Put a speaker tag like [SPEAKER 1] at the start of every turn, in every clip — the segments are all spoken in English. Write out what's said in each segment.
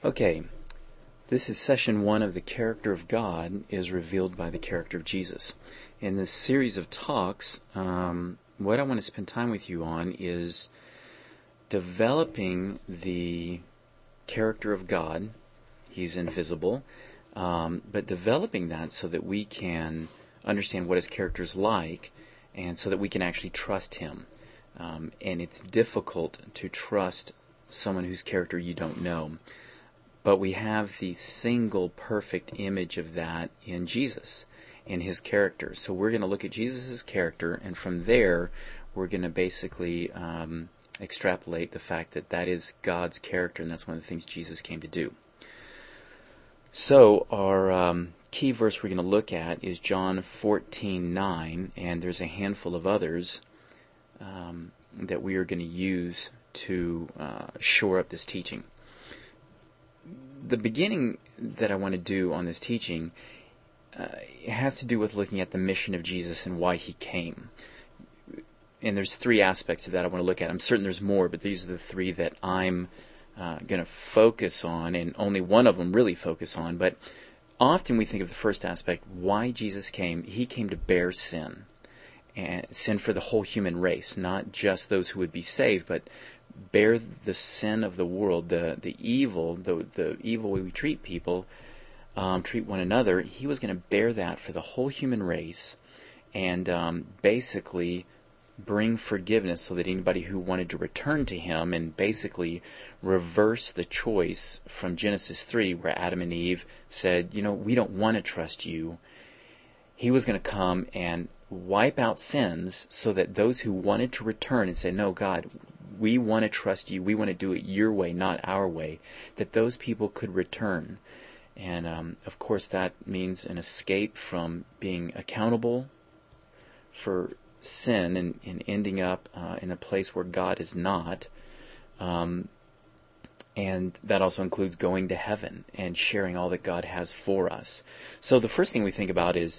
[SPEAKER 1] Okay, this is session 1 of The Character of God is Revealed by the Character of Jesus. In this series of talks, what I want to spend time with you on is developing the character of God. He's invisible, but developing that so that we can understand what his character is like and so that we can actually trust him. And it's difficult to trust someone whose character you don't know. But we have the single perfect image of that in Jesus, in his character. So we're going to look at Jesus' character, and from there we're going to basically extrapolate the fact that that is God's character, and that's one of the things Jesus came to do. So our key verse we're going to look at is John 14:9, and there's a handful of others that we are going to use to shore up this teaching. The beginning that I want to do on this teaching has to do with looking at the mission of Jesus and why he came. And there's 3 aspects of that I want to look at. I'm certain there's more, but these are the 3 that I'm going to focus on, and only one of them really focus on. But often we think of the first aspect, why Jesus came. He came to bear sin, and sin for the whole human race, not just those who would be saved, but bear the sin of the world, the evil way we treat people, treat one another. He was going to bear that for the whole human race, and basically bring forgiveness so that anybody who wanted to return to him, and basically reverse the choice from Genesis 3, where Adam and Eve said, we don't want to trust you. He was going to come and wipe out sins so that those who wanted to return and say, no, God, we want to trust you, we want to do it your way, not our way, that those people could return. And of course that means an escape from being accountable for sin and ending up in a place where God is not. And that also includes going to heaven and sharing all that God has for us. So the first thing we think about is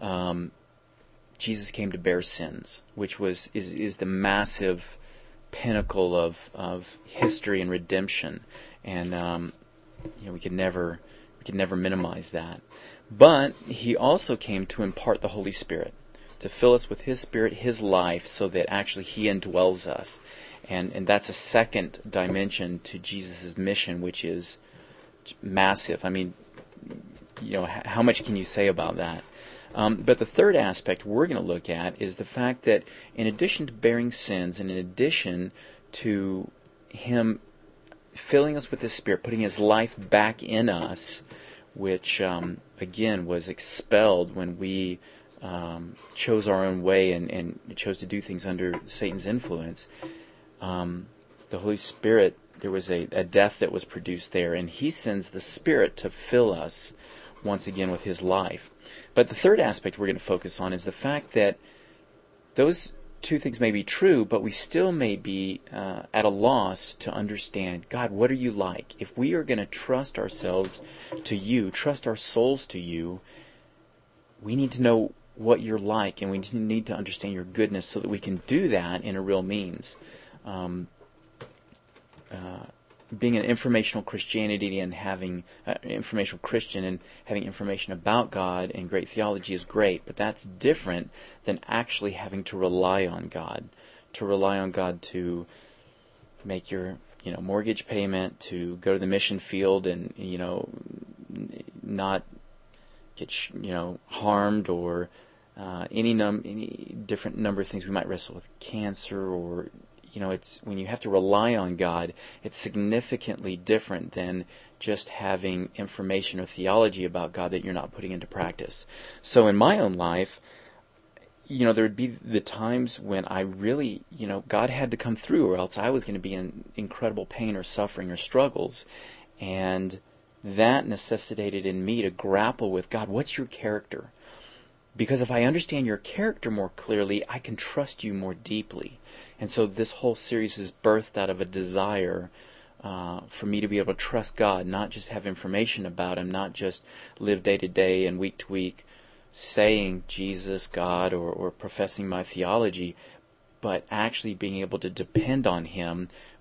[SPEAKER 1] Jesus came to bear sins, which is the massive pinnacle of history and redemption, and we could never minimize that. But he also came to impart the Holy Spirit, to fill us with his Spirit, his life, so that actually he indwells us, and that's a second dimension to Jesus' mission, which is massive. I mean, how much can you say about that? But the third aspect we're going to look at is the fact that in addition to bearing sins, and in addition to him filling us with his Spirit, putting his life back in us, which again was expelled when we chose our own way and chose to do things under Satan's influence, the Holy Spirit, there was a death that was produced there, and he sends the Spirit to fill us once again with his life. But the third aspect we're going to focus on is the fact that those 2 things may be true, but we still may be at a loss to understand, God, what are you like? If we are going to trust ourselves to you, trust our souls to you, we need to know what you're like, and we need to understand your goodness so that we can do that in a real means. Being an informational Christianity and having informational Christian and having information about God and great theology is great, but that's different than actually having to rely on God. To rely on God to make your mortgage payment, to go to the mission field and not get harmed, or any different number of things. We might wrestle with cancer, or it's when you have to rely on God, it's significantly different than just having information or theology about God that you're not putting into practice. So in my own life, there would be the times when I really, God had to come through, or else I was going to be in incredible pain or suffering or struggles. And that necessitated in me to grapple with, God, what's your character? Because if I understand your character more clearly, I can trust you more deeply. And so this whole series is birthed out of a desire for me to be able to trust God, not just have information about him, not just live day to day and week to week saying Jesus, God, or professing my theology, but actually being able to depend on him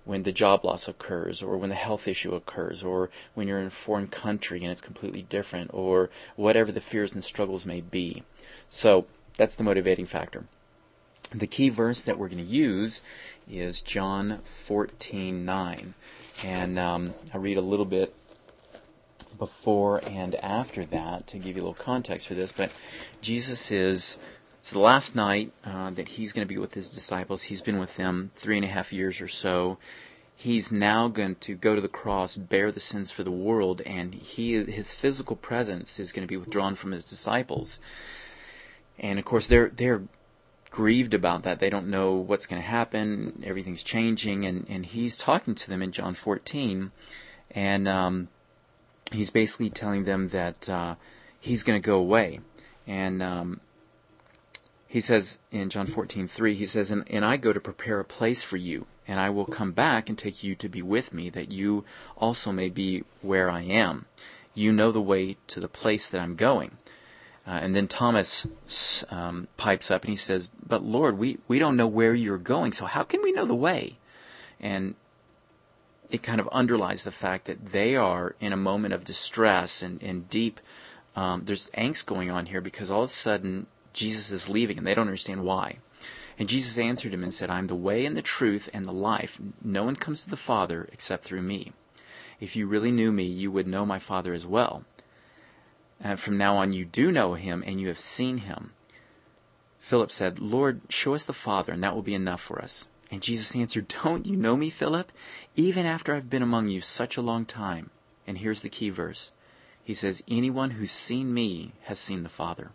[SPEAKER 1] when the job loss occurs, or when the health issue occurs, or when you're in a foreign country and it's completely different, or whatever the fears and struggles may be. So that's the motivating factor. The key verse that we're going to use is John 14:9. And I'll read a little bit before and after that to give you a little context for this. But Jesus it's the last night that he's going to be with his disciples. He's been with them 3.5 years or so. He's now going to go to the cross, bear the sins for the world, and his physical presence is going to be withdrawn from his disciples. And of course, they're grieved about that. They don't know what's going to happen. Everything's changing, and he's talking to them in John 14, and he's basically telling them that he's going to go away. And he says in John 14:3, he says, and I go to prepare a place for you, and I will come back and take you to be with me, that you also may be where I am. You know the way to the place that I'm going. And then Thomas pipes up and he says, but Lord, we don't know where you're going, so how can we know the way? And it kind of underlies the fact that they are in a moment of distress and deep, there's angst going on here, because all of a sudden Jesus is leaving and they don't understand why. And Jesus answered him and said, I'm the way and the truth and the life. No one comes to the Father except through me. If you really knew me, you would know my Father as well. And from now on you do know him and you have seen him. Philip said, Lord, show us the Father, and that will be enough for us. And Jesus answered, don't you know me, Philip? Even after I've been among you such a long time. And here's the key verse. He says, anyone who's seen me has seen the Father.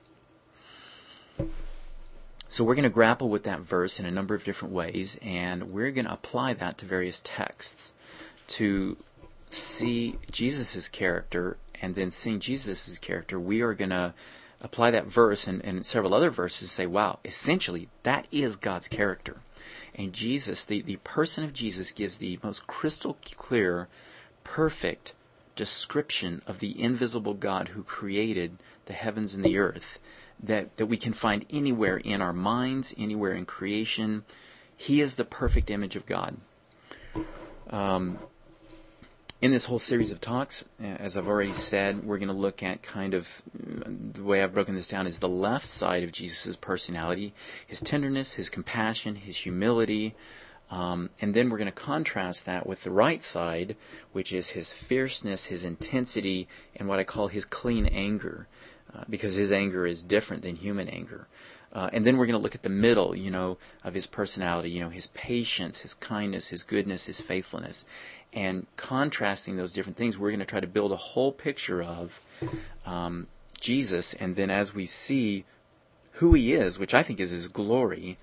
[SPEAKER 1] So we're going to grapple with that verse in a number of different ways, and we're going to apply that to various texts to see Jesus' character, and then seeing Jesus' character, we are going to apply that verse and several other verses and say, wow, essentially, that is God's character. And Jesus, the person of Jesus, gives the most crystal clear, perfect description of the invisible God who created the heavens and the earth, that we can find anywhere in our minds, anywhere in creation. He is the perfect image of God. In this whole series of talks, as I've already said, we're going to look at kind of, the way I've broken this down is the left side of Jesus' personality, his tenderness, his compassion, his humility, and then we're going to contrast that with the right side, which is his fierceness, his intensity, and what I call his clean anger. Because his anger is different than human anger. And then we're going to look at the middle, of his personality, his patience, his kindness, his goodness, his faithfulness. And contrasting those different things, we're going to try to build a whole picture of Jesus. And then as we see who he is, which I think is his glory,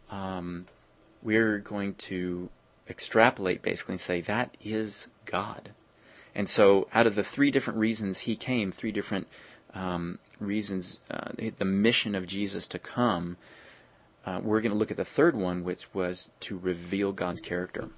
[SPEAKER 1] we're going to extrapolate basically and say that is God. And so out of the three different reasons he came, three different reasons, the mission of Jesus to come, we're going to look at the third one, which was to reveal God's character.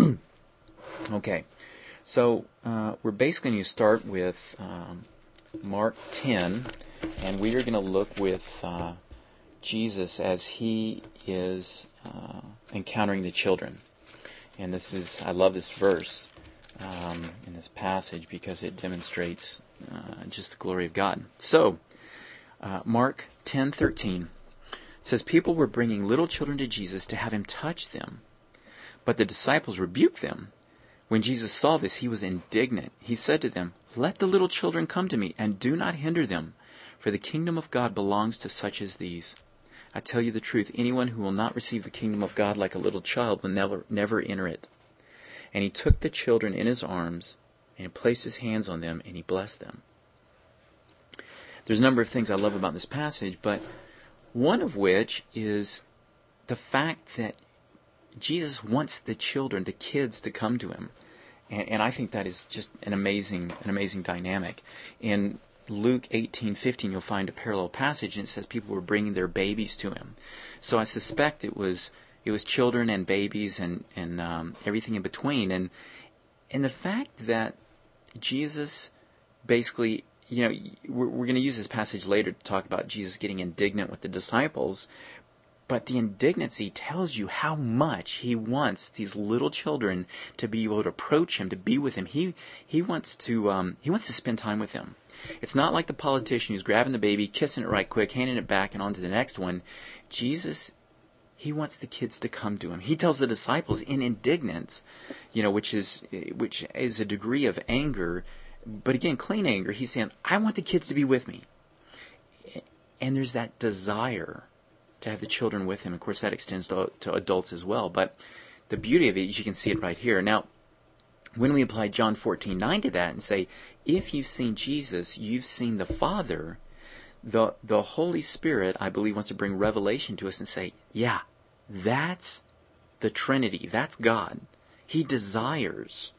[SPEAKER 1] Okay, so we're basically going to start with Mark 10, and we are going to look with Jesus as he is encountering the children. And I love this verse in this passage because it demonstrates just the glory of God. So, Mark 10:13 says, people were bringing little children to Jesus to have him touch them, but the disciples rebuked them. When Jesus saw this, he was indignant. He said to them, let the little children come to me, and do not hinder them, for the kingdom of God belongs to such as these. I tell you the truth, anyone who will not receive the kingdom of God like a little child will never enter it. And he took the children in his arms, and he placed his hands on them, and he blessed them. There's a number of things I love about this passage, but one of which is the fact that Jesus wants the children, the kids, to come to him. And I think that is just an amazing dynamic. In Luke 18:15, you'll find a parallel passage, and it says people were bringing their babies to him. So I suspect it was children and babies and everything in between. And the fact that Jesus basically, we're going to use this passage later to talk about Jesus getting indignant with the disciples, But the indignancy tells you how much he wants these little children to be able to approach him, to be with him. He wants to spend time with him. It's not like the politician who's grabbing the baby, kissing it right quick, handing it back, and on to the next one. Jesus, he wants the kids to come to him. He tells the disciples in indignance, which is a degree of anger, but again, clean anger. He's saying, I want the kids to be with me. And there's that desire to have the children with him. Of course, that extends to adults as well. But the beauty of it is you can see it right here. Now, when we apply John 14:9 to that and say, if you've seen Jesus, you've seen the Father, the Holy Spirit, I believe, wants to bring revelation to us and say, yeah, that's the Trinity. That's God. He desires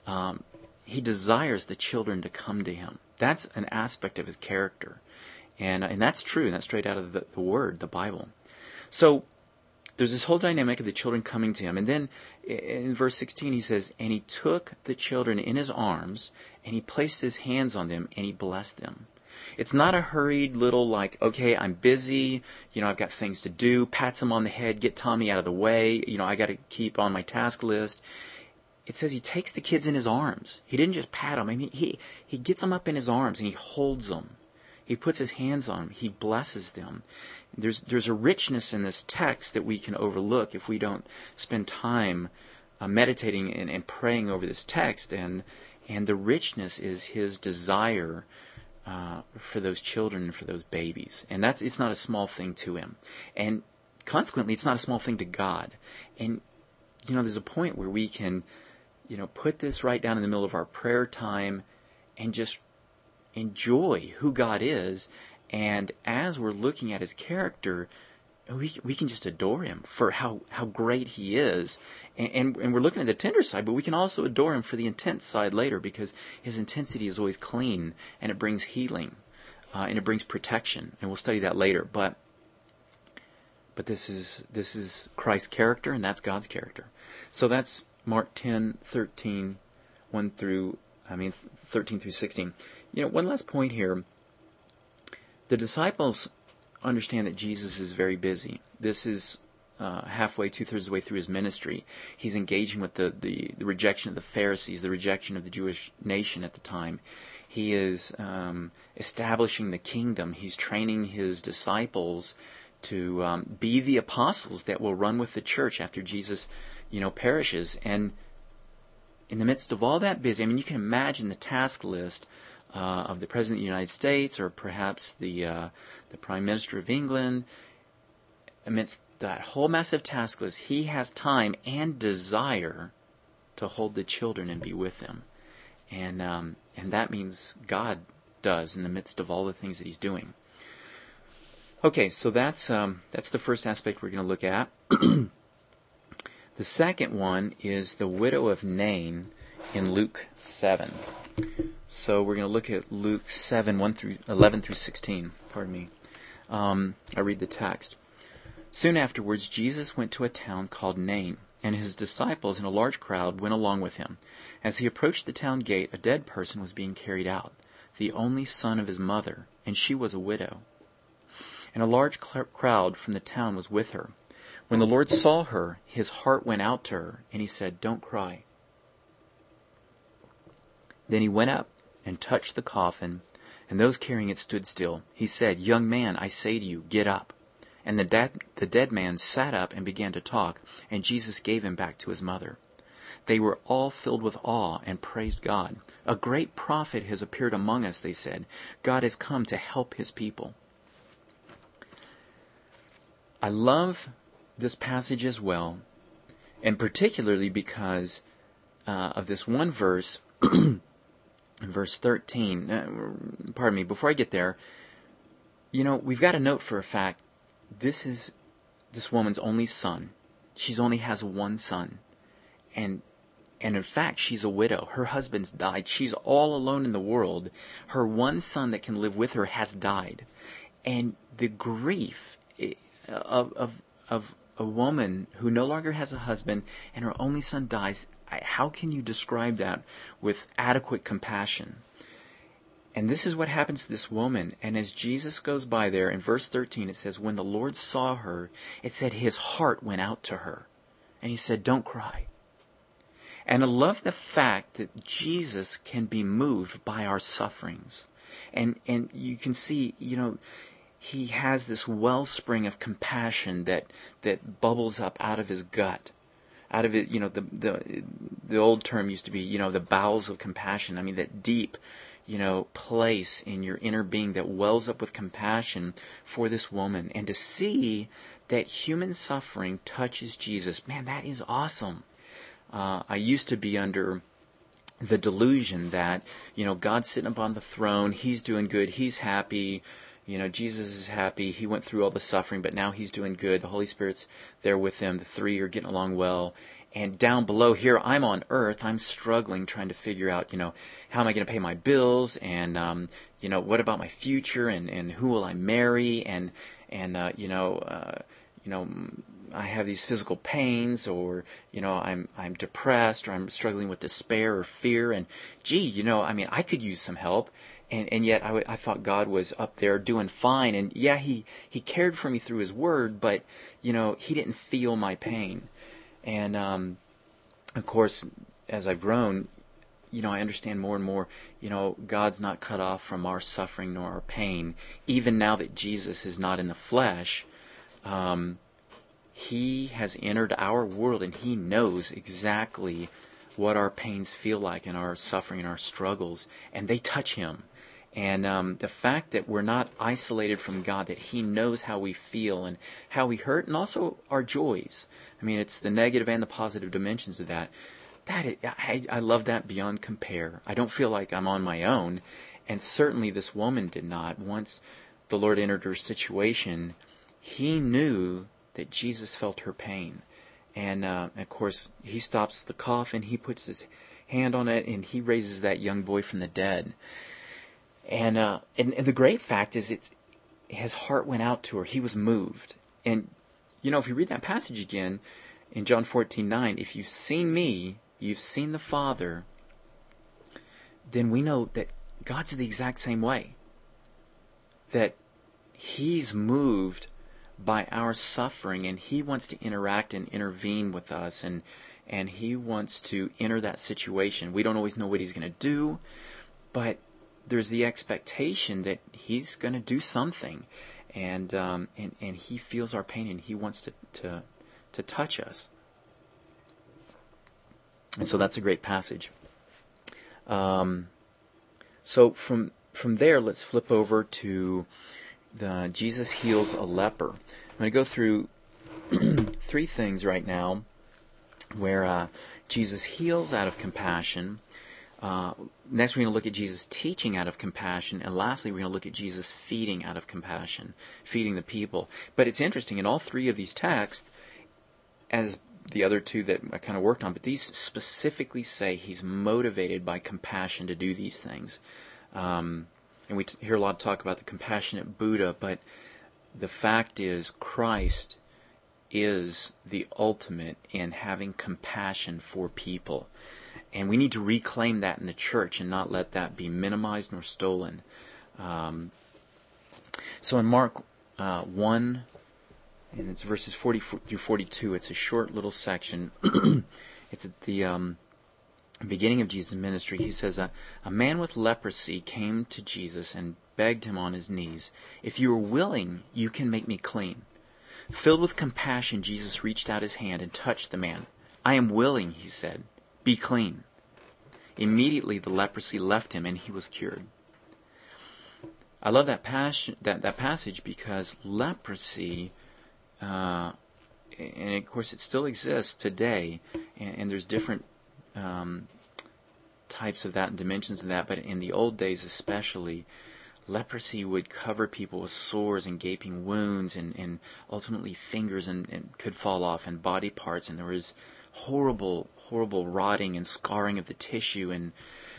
[SPEAKER 1] the children to come to him. That's an aspect of his character. And that's true, and that's straight out of the Word, the Bible. So there's this whole dynamic of the children coming to him. And then in verse 16 he says, and he took the children in his arms, and he placed his hands on them, and he blessed them. It's not a hurried little okay, I'm busy, I've got things to do, pats him on the head, get Tommy out of the way, I got to keep on my task list. It says he takes the kids in his arms. He didn't just pat them. I mean, he gets them up in his arms, and he holds them. He puts his hands on them. He blesses them. There's a richness in this text that we can overlook if we don't spend time meditating and praying over this text. And the richness is his desire for those children and for those babies. And it's not a small thing to him. And consequently, it's not a small thing to God. And, there's a point where we can, put this right down in the middle of our prayer time and just enjoy who God is, and as we're looking at his character, we can just adore him for how great he is, and we're looking at the tender side, but we can also adore him for the intense side later, because his intensity is always clean, and it brings healing, and it brings protection, and we'll study that later. But this is Christ's character, and that's God's character. So that's Mark 10:13, 13 through 16. One last point here. The disciples understand that Jesus is very busy. This is halfway, 2/3 of the way through his ministry. He's engaging with the rejection of the Pharisees, the rejection of the Jewish nation at the time. He is establishing the kingdom. He's training his disciples to be the apostles that will run with the church after Jesus, perishes. And in the midst of all that busy, you can imagine the task list of the President of the United States, or perhaps the Prime Minister of England. Amidst that whole massive task list, he has time and desire to hold the children and be with them. And that means God does in the midst of all the things that he's doing. Okay, so that's the first aspect we're going to look at. The second one is the widow of Nain in Luke 7. So we're going to look at Luke 7, 11 through 16. Pardon me. I read the text. Soon afterwards, Jesus went to a town called Nain, and his disciples and a large crowd went along with him. As he approached the town gate, a dead person was being carried out, the only son of his mother, and she was a widow. And a large crowd from the town was with her. When the Lord saw her, his heart went out to her, and he said, "Don't cry." Then he went up and touched the coffin, and those carrying it stood still. He said, "Young man, I say to you, get up." And the dead man sat up and began to talk, and Jesus gave him back to his mother. They were all filled with awe and praised God. "A great prophet has appeared among us," they said. "God has come to help his people." I love this passage as well, and particularly because of this one verse, in verse 13. Pardon me, before I get there, we've got to note for a fact, this is this woman's only son. She only has one son. And in fact, she's a widow. Her husband's died. She's all alone in the world. Her one son that can live with her has died. And the grief of a woman who no longer has a husband and her only son dies, how can you describe that with adequate compassion? And this is what happens to this woman. And as Jesus goes by there, in verse 13, it says, when the Lord saw her, it said his heart went out to her. And he said, don't cry. And I love the fact that Jesus can be moved by our sufferings. And you can see, he has this wellspring of compassion that bubbles up out of his gut. Out of it, the old term used to be, the bowels of compassion. I mean, that deep, place in your inner being that wells up with compassion for this woman. And to see that human suffering touches Jesus, man, that is awesome. I used to be under the delusion that, God's sitting upon the throne, he's doing good, he's happy, Jesus is happy, he went through all the suffering, but now he's doing good, the Holy Spirit's there with him, the three are getting along well. And down below here, I'm on earth, I'm struggling, trying to figure out, how am I going to pay my bills, and, what about my future, and who will I marry, and I have these physical pains, or, I'm depressed, or I'm struggling with despair or fear, and I could use some help. And yet I thought God was up there doing fine. And yeah, he cared for me through his word, but, he didn't feel my pain. And, of course, as I've grown, I understand more and more, God's not cut off from our suffering nor our pain. Even now that Jesus is not in the flesh, he has entered our world, and he knows exactly what our pains feel like, and our suffering and our struggles, and they touch him. And the fact that we're not isolated from God, that he knows how we feel and how we hurt, and also our joys. I mean, it's the negative and the positive dimensions of that. I love that beyond compare. I don't feel like I'm on my own, and certainly this woman did not. Once the Lord entered her situation, he knew that Jesus felt her pain. And of course, he stops the cough, and he puts his hand on it, and he raises that young boy from the dead. And the great fact is, his heart went out to her. He was moved. And, if you read that passage again in John 14:9, if you've seen me, you've seen the Father, then we know that God's the exact same way. That he's moved by our suffering, and he wants to interact and intervene with us, and he wants to enter that situation. We don't always know what he's going to do, but there's the expectation that he's going to do something, and he feels our pain, and he wants to touch us. And so that's a great passage. So from there, let's flip over to Jesus heals a leper. I'm going to go through three things right now where Jesus heals out of compassion. Next, we're going to look at Jesus teaching out of compassion. And lastly, we're going to look at Jesus feeding out of compassion, feeding the people. But it's interesting, in all three of these texts, as the other two that I kind of worked on, but these specifically say he's motivated by compassion to do these things. And we hear a lot of talk about the compassionate Buddha, but the fact is Christ is the ultimate in having compassion for people. And we need to reclaim that in the church and not let that be minimized nor stolen. So in Mark 1, and it's verses 40 through 42, it's a short little section. It's at the beginning of Jesus' ministry. He says, a man with leprosy came to Jesus and begged him on his knees, "If you are willing, you can make me clean." Filled with compassion, Jesus reached out his hand and touched the man. "I am willing," he said. "Be clean." Immediately the leprosy left him and he was cured. I love that passage because leprosy, and of course it still exists today, and there's different types of that and dimensions of that, but in the old days especially, leprosy would cover people with sores and gaping wounds, and ultimately fingers and could fall off, and body parts, and there was horrible rotting and scarring of the tissue, and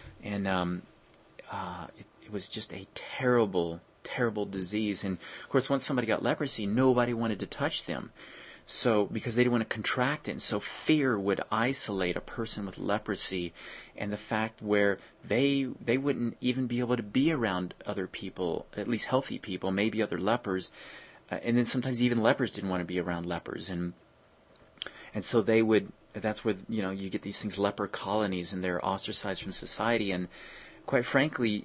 [SPEAKER 1] it was just a terrible disease. And of course, once somebody got leprosy, nobody wanted to touch them. So, because they didn't want to contract it, and so fear would isolate a person with leprosy, and the fact where they wouldn't even be able to be around other people, at least healthy people, maybe other lepers, and then sometimes even lepers didn't want to be around lepers, and so they would. That's where you get these things, leper colonies, and they're ostracized from society, and quite frankly,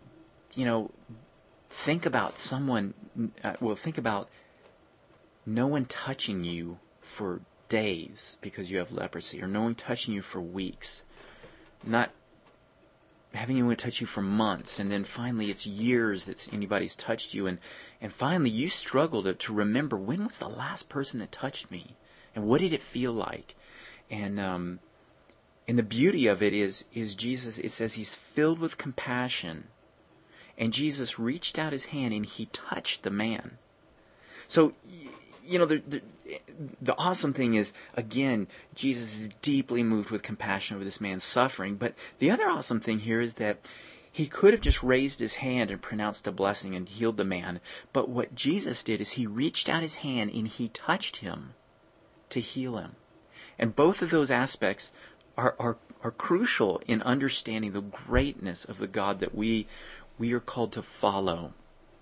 [SPEAKER 1] think about someone. Think about no one touching you for days because you have leprosy, or no one touching you for weeks, not having anyone touch you for months, and then finally it's years that anybody's touched you, and finally you struggle to remember, when was the last person that touched me, and what did it feel like? And the beauty of it is Jesus, it says he's filled with compassion, and Jesus reached out his hand and he touched the man. So, the awesome thing is, again, Jesus is deeply moved with compassion over this man's suffering. But the other awesome thing here is that he could have just raised his hand and pronounced a blessing and healed the man. But what Jesus did is he reached out his hand and he touched him to heal him. And both of those aspects are crucial in understanding the greatness of the God that we are called to follow.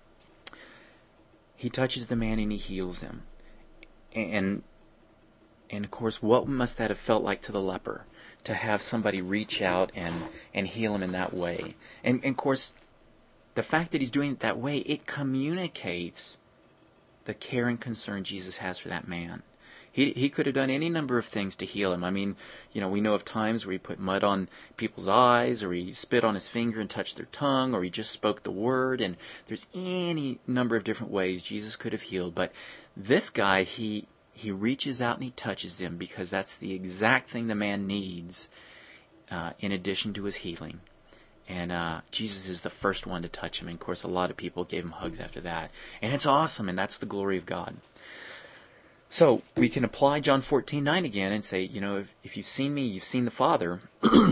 [SPEAKER 1] He touches the man and he heals him. And of course, what must that have felt like to the leper, to have somebody reach out and heal him in that way? And of course, the fact that he's doing it that way, it communicates the care and concern Jesus has for that man. He could have done any number of things to heal him. I mean, we know of times where he put mud on people's eyes, or he spit on his finger and touched their tongue, or he just spoke the word, and there's any number of different ways Jesus could have healed. But this guy, he reaches out and he touches him, because that's the exact thing the man needs, in addition to his healing. And Jesus is the first one to touch him. And of course, a lot of people gave him hugs after that. And it's awesome, and that's the glory of God. So we can apply John 14:9 again and say, if you've seen me, you've seen the Father.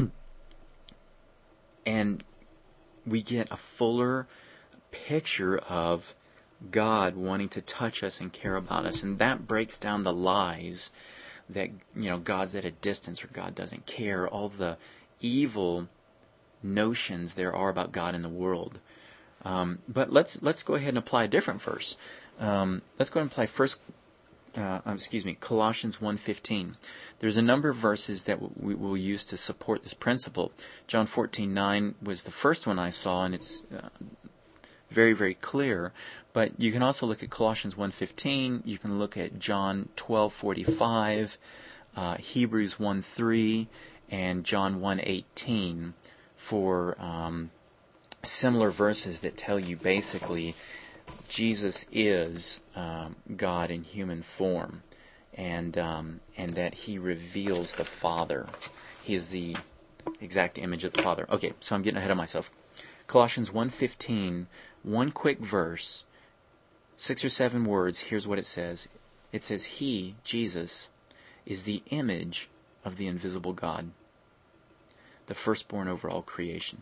[SPEAKER 1] And we get a fuller picture of God wanting to touch us and care about us. And that breaks down the lies that, God's at a distance, or God doesn't care, all the evil notions there are about God in the world. But let's go ahead and apply a different verse. Let's go ahead and apply Colossians 1:15. There's a number of verses that we will use to support this principle. John 14:9 was the first one I saw, and it's very, very clear. But you can also look at Colossians 1:15. You can look at John 12:45, Hebrews 1:3, and John 1:18 for similar verses that tell you basically Jesus is God in human form, and that he reveals the Father. He is the exact image of the Father. Okay, so I'm getting ahead of myself. Colossians 1:15, one quick verse, 6 or 7 words. Here's what it says. It says, he, Jesus, is the image of the invisible God, the firstborn over all creation.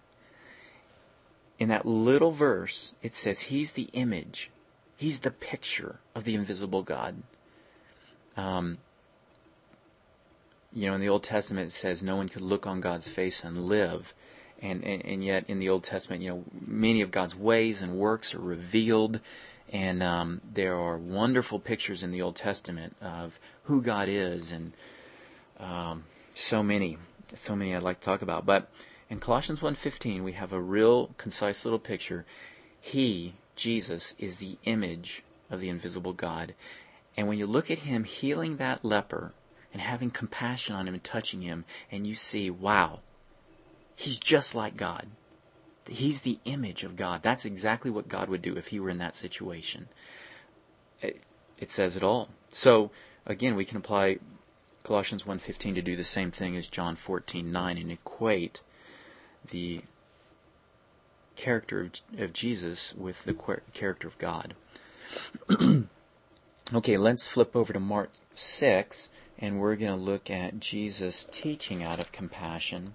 [SPEAKER 1] In that little verse, it says he's the image. He's the picture of the invisible God. In the Old Testament, it says no one could look on God's face and live. And yet in the Old Testament, many of God's ways and works are revealed. And there are wonderful pictures in the Old Testament of who God is. And so many I'd like to talk about. But in Colossians 1:15, we have a real concise little picture. He, Jesus, is the image of the invisible God. And when you look at him healing that leper and having compassion on him and touching him, and you see, wow, he's just like God. He's the image of God. That's exactly what God would do if he were in that situation. It says it all. So, again, we can apply Colossians 1:15 to do the same thing as John 14:9 and equate the character of Jesus with the character of God. Okay, let's flip over to Mark 6, and we're going to look at Jesus teaching out of compassion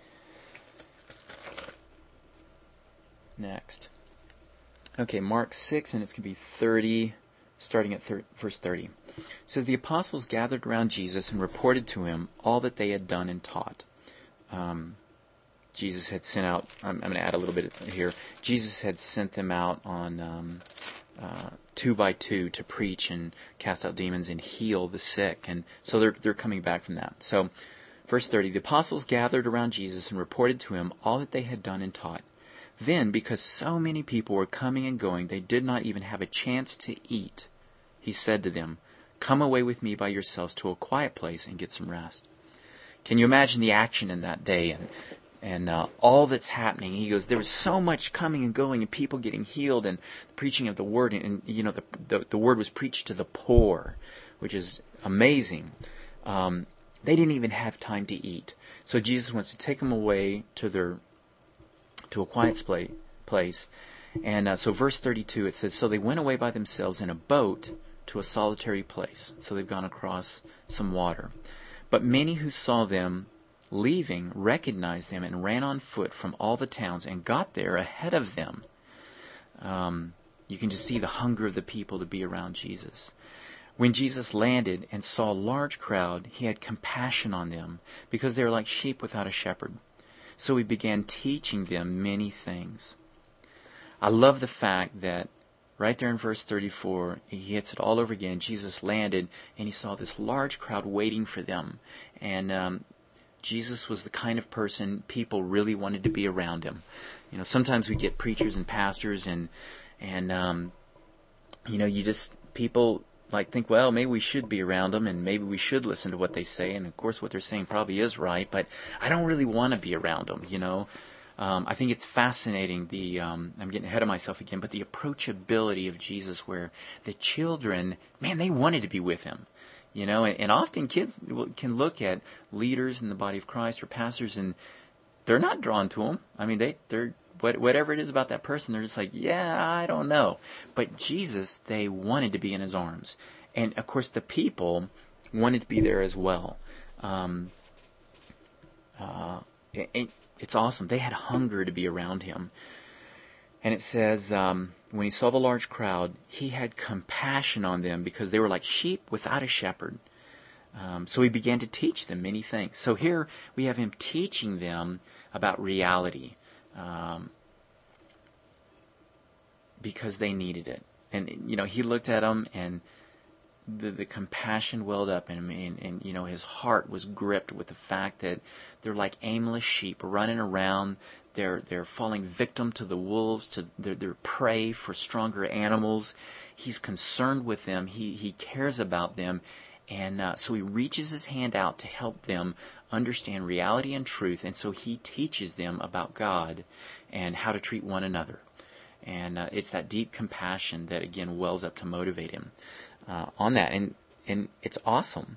[SPEAKER 1] next. Okay, Mark 6, and it's going to be 30, starting at verse 30. It says, the apostles gathered around Jesus and reported to him all that they had done and taught. Jesus had sent out, I'm going to add a little bit here, Jesus had sent them out on 2 by 2 to preach and cast out demons and heal the sick. And so they're coming back from that. So, verse 30, the apostles gathered around Jesus and reported to him all that they had done and taught. Then, because so many people were coming and going, they did not even have a chance to eat. He said to them, come away with me by yourselves to a quiet place and get some rest. Can you imagine the action in that day and all that's happening? He goes, there was so much coming and going and people getting healed and the preaching of the word. And you know, the word was preached to the poor, which is amazing. They didn't even have time to eat. So Jesus wants to take them away to a quiet place. And so verse 32, it says, so they went away by themselves in a boat to a solitary place. So they've gone across some water. But many who saw them leaving recognized them and ran on foot from all the towns and got there ahead of them. You can just see the hunger of the people to be around Jesus. When Jesus landed and saw a large crowd, he had compassion on them because they were like sheep without a shepherd. So he began teaching them many things. I love the fact that right there in verse 34, he hits it all over again. Jesus landed and he saw this large crowd waiting for them. And Jesus was the kind of person people really wanted to be around him. You know, sometimes we get preachers and pastors and you know, people like think, well, maybe we should be around them and maybe we should listen to what they say. And of course what they're saying probably is right, but I don't really want to be around them, you know. I think it's fascinating, I'm getting ahead of myself again, but the approachability of Jesus where the children, man, they wanted to be with him. You know, and often kids can look at leaders in the body of Christ or pastors and they're not drawn to them. I mean, they're whatever it is about that person, they're just like, yeah, I don't know. But Jesus, they wanted to be in his arms. And, of course, the people wanted to be there as well. It's awesome. They had hunger to be around him. And it says, when he saw the large crowd, he had compassion on them because they were like sheep without a shepherd. So he began to teach them many things. So here we have him teaching them about reality because they needed it. And, you know, he looked at them and the compassion welled up in him, and you know, his heart was gripped with the fact that they're like aimless sheep running around. They're falling victim to the wolves, to their prey for stronger animals. He's concerned with them. He cares about them, and so he reaches his hand out to help them understand reality and truth. And so he teaches them about God and how to treat one another. And it's that deep compassion that again wells up to motivate him on that, and it's awesome.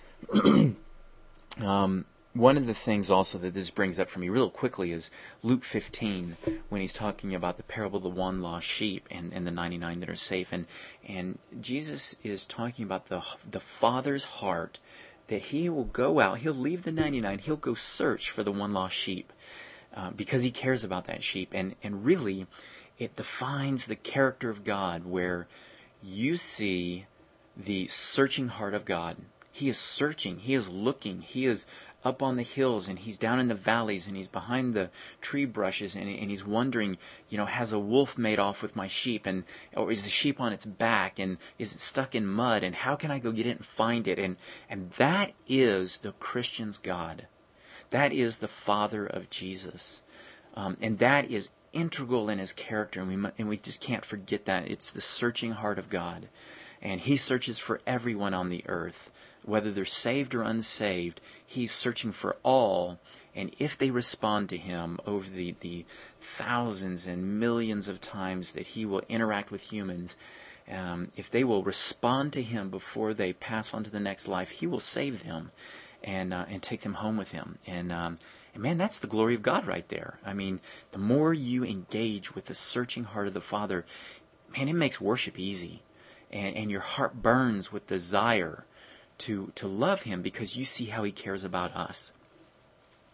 [SPEAKER 1] One of the things also that this brings up for me real quickly is Luke 15, when he's talking about the parable of the one lost sheep and the 99 that are safe. And Jesus is talking about the Father's heart, that he will go out, he'll leave the 99, he'll go search for the one lost sheep because he cares about that sheep. And really, it defines the character of God, where you see the searching heart of God. He is searching, he is looking, he is up on the hills and he's down in the valleys and he's behind the tree brushes and he's wondering, you know, has a wolf made off with my sheep, and or is the sheep on its back, and is it stuck in mud, and how can I go get it and find it? And that is the Christian's God. That is the Father of Jesus. And that is integral in his character, and we just can't forget that. It's the searching heart of God. And he searches for everyone on the earth, whether they're saved or unsaved. He's searching for all, and if they respond to him over the thousands and millions of times that he will interact with humans, if they will respond to him before they pass on to the next life, he will save them and take them home with him. And man, that's the glory of God right there. I mean, the more you engage with the searching heart of the Father, man, it makes worship easy. And your heart burns with desire to love him because you see how he cares about us.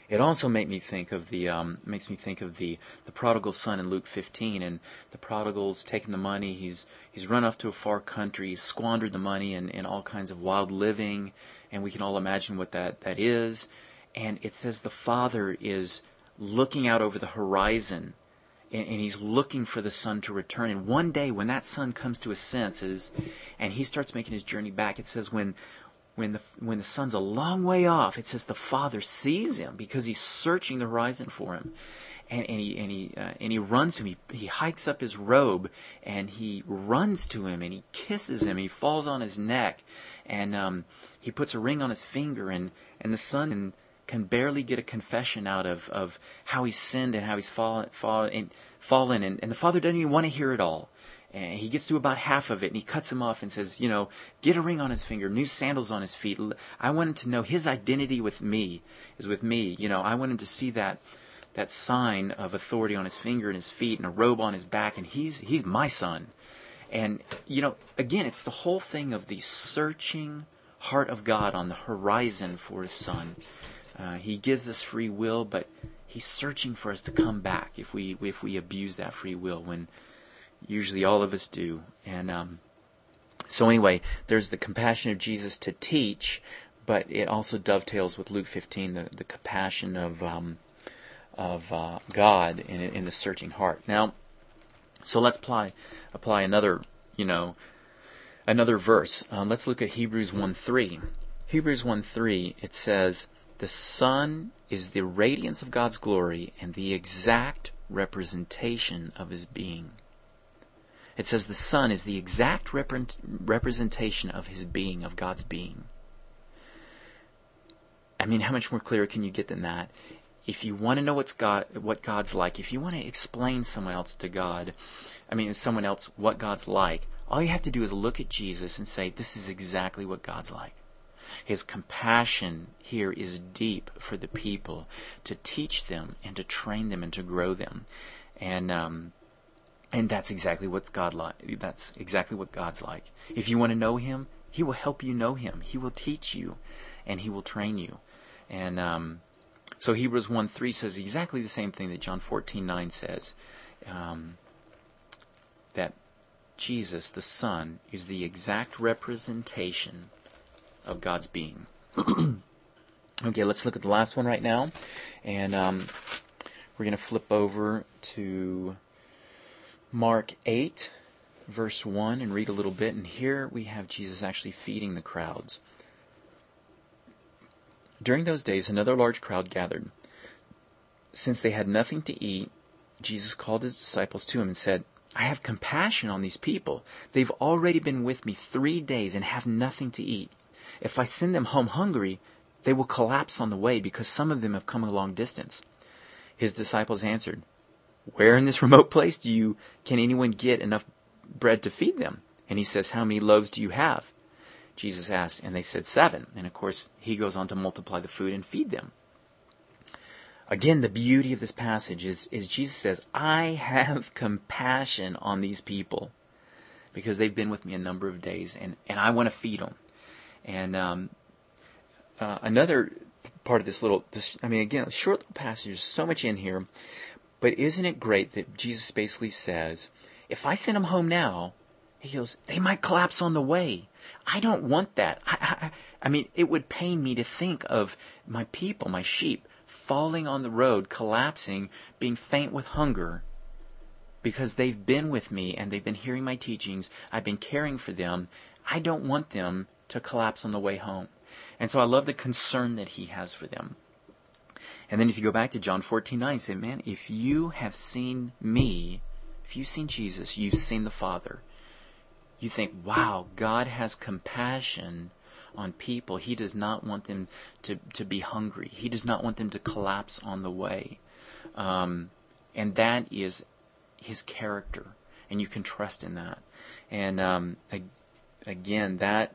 [SPEAKER 1] It also makes me think of the prodigal son in Luke 15, and the prodigal's taken the money. He's run off to a far country. He's squandered the money in all kinds of wild living, and we can all imagine what that is. And it says the father is looking out over the horizon, and he's looking for the son to return. And one day, when that son comes to his senses, and he starts making his journey back, it says when the son's a long way off, it says the father sees him because he's searching the horizon for him, and he runs to him. He hikes up his robe and he runs to him and he kisses him. He falls on his neck, and he puts a ring on his finger, and the son can barely get a confession out of how he's sinned and how he's fallen, and the father doesn't even want to hear it all. And he gets to about half of it, and he cuts him off and says, get a ring on his finger, new sandals on his feet. I want him to know his identity is with me. I want him to see that sign of authority on his finger and his feet and a robe on his back, and he's my son. And, again, it's the whole thing of the searching heart of God on the horizon for his son. He gives us free will, but he's searching for us to come back if we abuse that free will, when usually all of us do. And so anyway, there's the compassion of Jesus to teach, but it also dovetails with Luke 15, the compassion of God in the searching heart. Now, so let's apply another verse. Let's look at Hebrews 1:3. Hebrews 1:3, it says, "The Son is the radiance of God's glory and the exact representation of His being." It says the Son is the exact representation of His being, of God's being. I mean, how much more clear can you get than that? If you want to know what God's like, if you want to explain someone else what God's like, all you have to do is look at Jesus and say, this is exactly what God's like. His compassion here is deep for the people, to teach them and to train them and to grow them. And that's exactly what's God like. That's exactly what God's like. If you want to know Him, He will help you know Him. He will teach you, and He will train you. And so Hebrews 1:3 says exactly the same thing that John 14:9 says, that Jesus, the Son, is the exact representation of God's being. Okay, let's look at the last one right now, and we're going to flip over to Mark 8, verse 1, and read a little bit. And here we have Jesus actually feeding the crowds. During those days, another large crowd gathered. Since they had nothing to eat, Jesus called His disciples to Him and said, "I have compassion on these people. They've already been with me 3 days and have nothing to eat. If I send them home hungry, they will collapse on the way because some of them have come a long distance." His disciples answered, "Where in this remote place can anyone get enough bread to feed them?" And He says, "How many loaves do you have?" Jesus asked, and they said 7. And of course, He goes on to multiply the food and feed them. Again, the beauty of this passage is Jesus says, I have compassion on these people because they've been with me a number of days, and I want to feed them. And another part of again, a short little passage, there's so much in here, but isn't it great that Jesus basically says, if I send them home now, He goes, they might collapse on the way. I don't want that. I mean, it would pain me to think of my people, my sheep, falling on the road, collapsing, being faint with hunger, because they've been with me and they've been hearing my teachings. I've been caring for them. I don't want them to collapse on the way home. And so I love the concern that He has for them. And then if you go back to John 14:9, say, man, if you have seen me, if you've seen Jesus, you've seen the Father. You think, wow, God has compassion on people. He does not want them to be hungry. He does not want them to collapse on the way. And that is His character, and you can trust in that. And again, that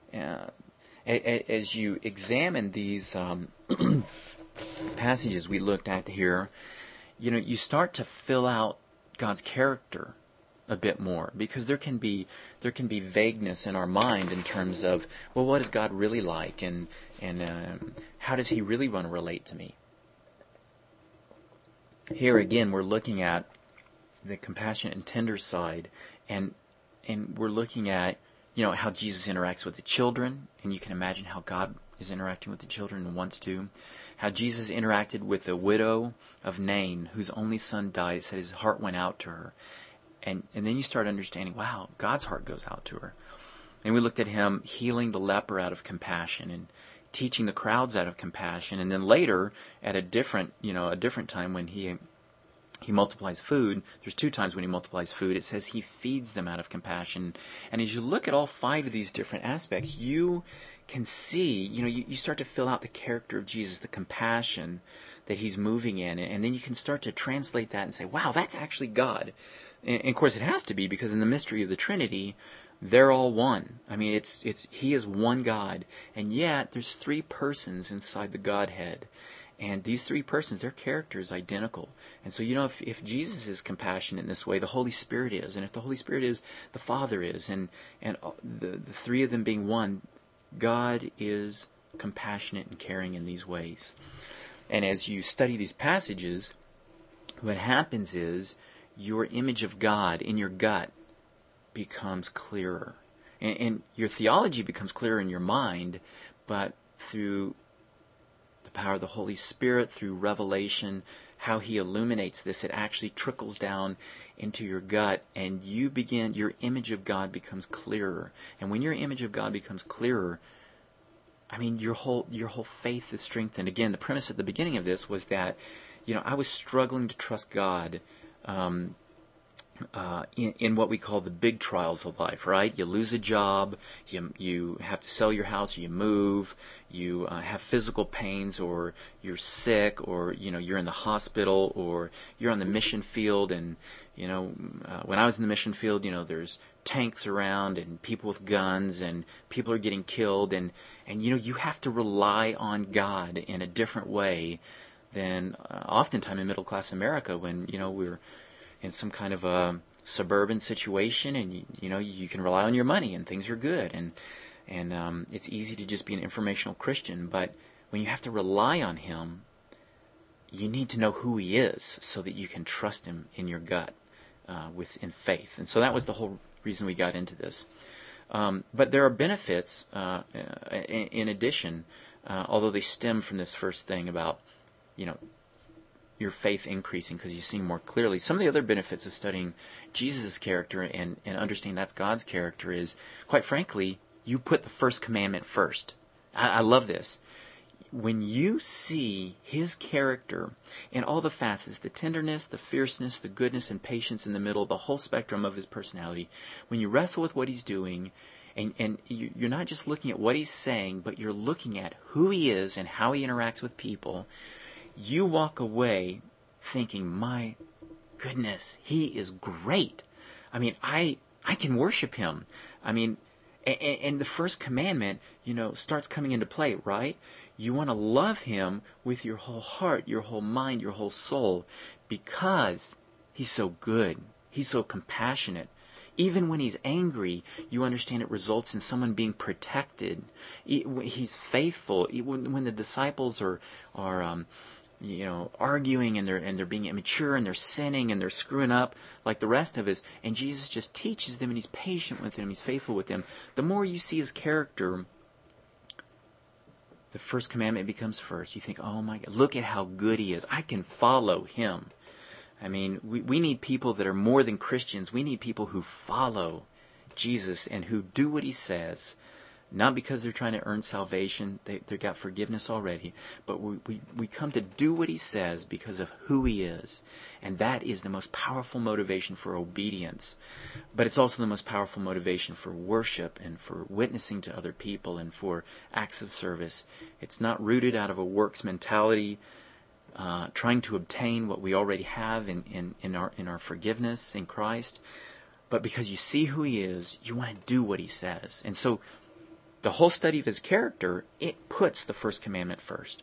[SPEAKER 1] as you examine these passages we looked at here, you start to fill out God's character a bit more, because there can be vagueness in our mind in terms of, well, what is God really like, and how does He really want to relate to me? here again we're looking at the compassionate and tender side, and we're looking at, how Jesus interacts with the children, and you can imagine how God is interacting with the children and wants to. How Jesus interacted with the widow of Nain, whose only son died. It said his heart went out to her. And then you start understanding, wow, God's heart goes out to her. And we looked at him healing the leper out of compassion and teaching the crowds out of compassion. And then later, at a different time when he multiplies food, there's 2 times when he multiplies food, it says he feeds them out of compassion. And as you look at all 5 of these different aspects, you can see, you start to fill out the character of Jesus, the compassion that he's moving in, and then you can start to translate that and say, wow, that's actually God. And of course it has to be, because in the mystery of the Trinity, they're all one. I mean, he is one God, and yet there's 3 persons inside the Godhead. And these 3 persons, their character is identical. And so, if Jesus is compassionate in this way, the Holy Spirit is. And if the Holy Spirit is, the Father is. And the 3 of them being one, God is compassionate and caring in these ways. And as you study these passages, what happens is your image of God in your gut becomes clearer. And your theology becomes clearer in your mind, but through the power of the Holy Spirit, through revelation, how he illuminates this, it actually trickles down into your gut, and your image of God becomes clearer. And when your image of God becomes clearer, I mean, your whole faith is strengthened. Again, the premise at the beginning of this was that, I was struggling to trust God in what we call the big trials of life, right? You lose a job, you have to sell your house, or you move, you have physical pains, or you're sick, or you're in the hospital, or you're on the mission field. And when I was in the mission field, there's tanks around and people with guns and people are getting killed, and you have to rely on God in a different way than oftentimes in middle class America, when we're in some kind of a suburban situation, and you can rely on your money and things are good, and it's easy to just be an informational Christian. But when you have to rely on him, you need to know who he is so that you can trust him in your gut in faith. And so that was the whole reason we got into this. But there are benefits in addition, although they stem from this first thing about your faith increasing because you see more clearly. Some of the other benefits of studying Jesus' character and understanding that's God's character is, quite frankly, you put the first commandment first. I love this. When you see his character in all the facets, the tenderness, the fierceness, the goodness and patience in the middle, the whole spectrum of his personality, when you wrestle with what he's doing, and you're not just looking at what he's saying, but you're looking at who he is and how he interacts with people, you walk away thinking, my goodness, he is great. I mean, I can worship him. I mean, and the first commandment, starts coming into play, right? You want to love him with your whole heart, your whole mind, your whole soul, because he's so good. He's so compassionate. Even when he's angry, you understand it results in someone being protected. He's faithful. When the disciples are arguing and they're being immature and they're sinning and they're screwing up like the rest of us, and Jesus just teaches them and he's patient with them, he's faithful with them. The more you see his character, the first commandment becomes first. You think, oh my God, look at how good he is. I can follow him. I mean, we need people that are more than Christians. We need people who follow Jesus and who do what he says. Not because they're trying to earn salvation, they've got forgiveness already, but we come to do what he says because of who he is. And that is the most powerful motivation for obedience. But it's also the most powerful motivation for worship and for witnessing to other people and for acts of service. It's not rooted out of a works mentality, trying to obtain what we already have in our forgiveness in Christ, but because you see who he is, you want to do what he says. And so the whole study of his character, it puts the first commandment first.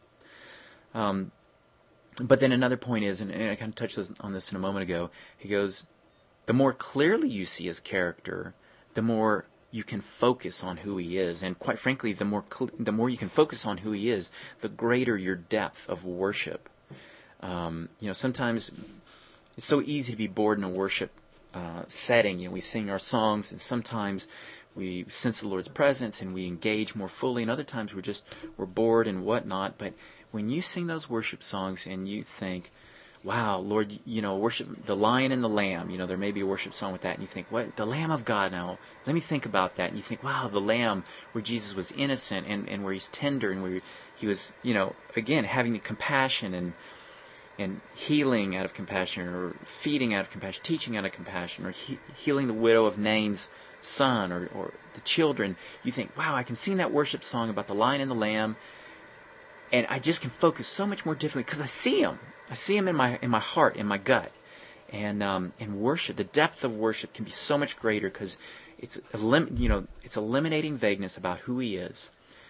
[SPEAKER 1] But then another point is, and I kind of touched on this in a moment ago, he goes, the more clearly you see his character, the more you can focus on who he is. And quite frankly, the more you can focus on who he is, the greater your depth of worship. Sometimes it's so easy to be bored in a worship setting. We sing our songs, and sometimes we sense the Lord's presence and we engage more fully, and other times we're bored and whatnot. But when you sing those worship songs and you think, wow, Lord, worship the Lion and the Lamb, there may be a worship song with that, and you think, what, the Lamb of God now, let me think about that. And you think, wow, the Lamb, where Jesus was innocent and where he's tender and where he was, again, having the compassion and healing out of compassion, or feeding out of compassion, teaching out of compassion, or healing the widow of Nain's son, or the children. You think, wow, I can sing that worship song about the Lion and the Lamb, and I just can focus so much more differently because I see him. I see him in my heart, in my gut, and worship. The depth of worship can be so much greater because it's eliminating vagueness about who he is.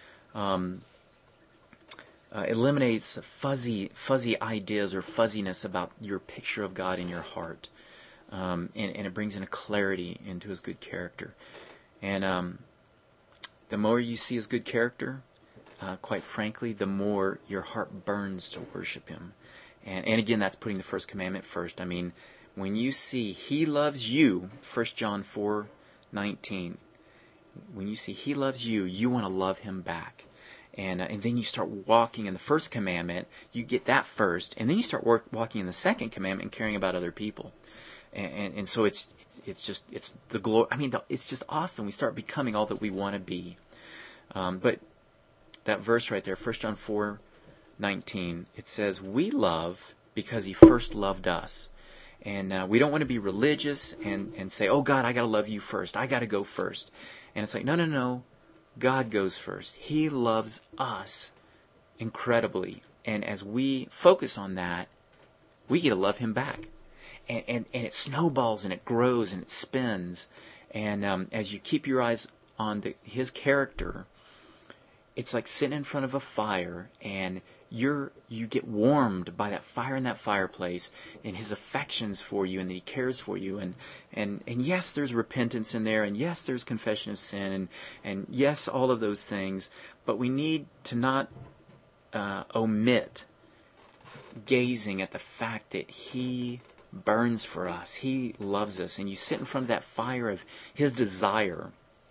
[SPEAKER 1] Eliminates fuzzy ideas or fuzziness about your picture of God in your heart, and it brings in a clarity into his good character. And the more you see his good character, quite frankly, the more your heart burns to worship him. And again, that's putting the first commandment first. I mean, when you see he loves you, 1 John 4:19, when you see he loves you, you want to love him back. And then you start walking in the first commandment, you get that first, and then you start walking in the second commandment and caring about other people. And so it's the glory. I mean, it's just awesome. We start becoming all that we want to be. But that verse right there, 1 John 4:19, it says, we love because he first loved us. And we don't want to be religious and say, oh God, I got to love you first. I got to go first. And it's like, no. God goes first. He loves us incredibly. And as we focus on that, we get to love him back. And it snowballs and it grows and it spins. And as you keep your eyes on his character, it's like sitting in front of a fire and you get warmed by that fire in that fireplace and his affections for you and that he cares for you. And yes, there's repentance in there, and yes, there's confession of sin, and yes, all of those things. But we need to not omit gazing at the fact that he burns for us. He loves us. And you sit in front of that fire of his desire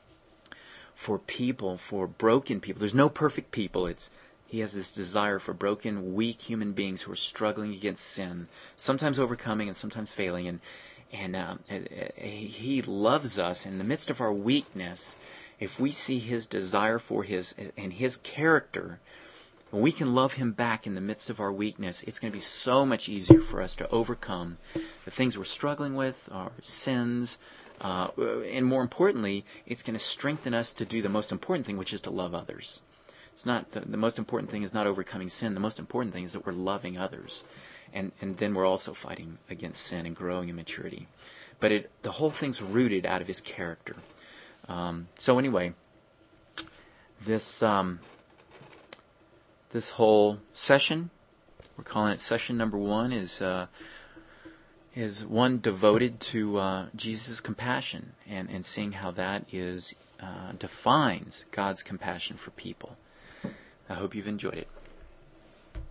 [SPEAKER 1] for people, for broken people. There's no perfect people. He has this desire for broken, weak human beings who are struggling against sin, sometimes overcoming and sometimes failing. And he loves us in the midst of our weakness. If we see his desire for his character, we can love him back in the midst of our weakness. It's going to be so much easier for us to overcome the things we're struggling with, our sins, and more importantly, it's going to strengthen us to do the most important thing, which is to love others. It's not the most important thing is not overcoming sin. The most important thing is that we're loving others, and then we're also fighting against sin and growing in maturity. But the whole thing's rooted out of his character. So anyway, this whole session, we're calling it session number 1, is one devoted to Jesus' compassion and seeing how that defines God's compassion for people. I hope you've enjoyed it.